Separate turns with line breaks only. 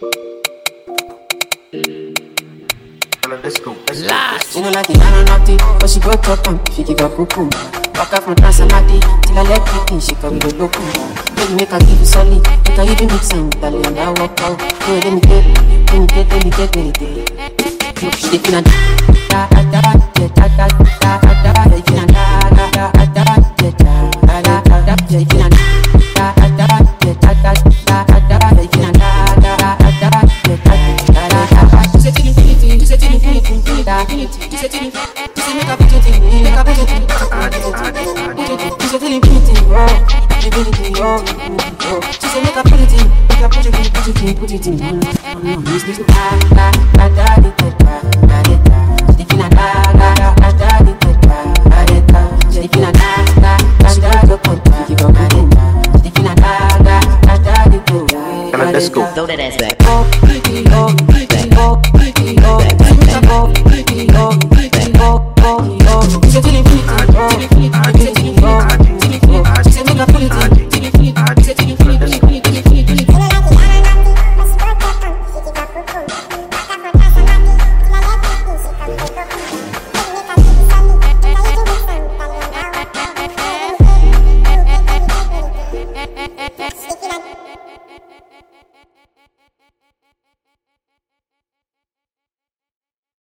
Let's go.
Last. You know like the nana naughty, but she go top and she give her poo-poo. Walk out from Transamadi, till I let me in, she come with a local. Make her give you solid, make her even mix and with and I walk out. No, let me get. Look, she did da da da da da da da da da
Let's go.
Throw that ass back.